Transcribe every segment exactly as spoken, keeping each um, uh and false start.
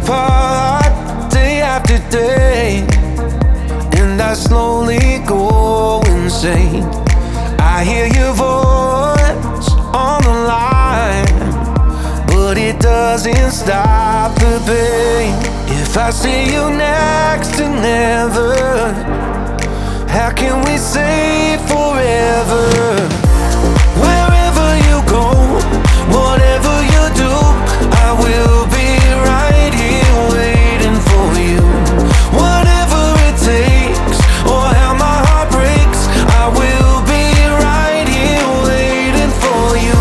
apart day after day, and I slowly go insane. I hear your voice on the line, but it doesn't stop the pain. If I see you next to never, how can we say forever? Wherever you go, whatever you do, I will be right here waiting for you. Whatever it takes, or how my heart breaks, I will be right here waiting for you.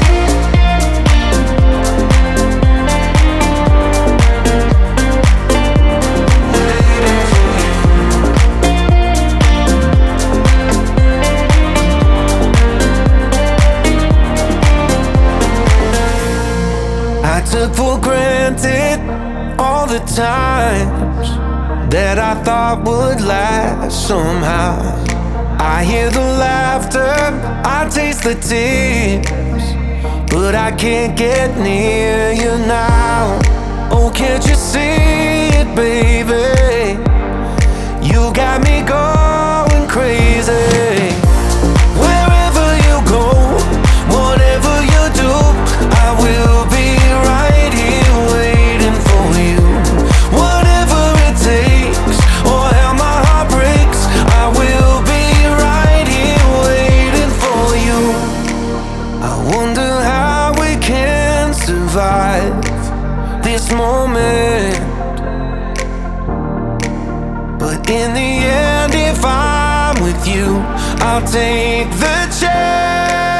I took for granted all the times that I thought would last somehow. I hear the laughter, I taste the tears, but I can't get near you now. Oh, can't you see it, baby? You got me going crazy. Wherever you go, whatever you do, I will be right here waiting for you. Whatever it takes, or how my heart breaks, I will be right here waiting for you. I wonder how we can survive this moment, but in the end, if I'm with you, I'll take the chance.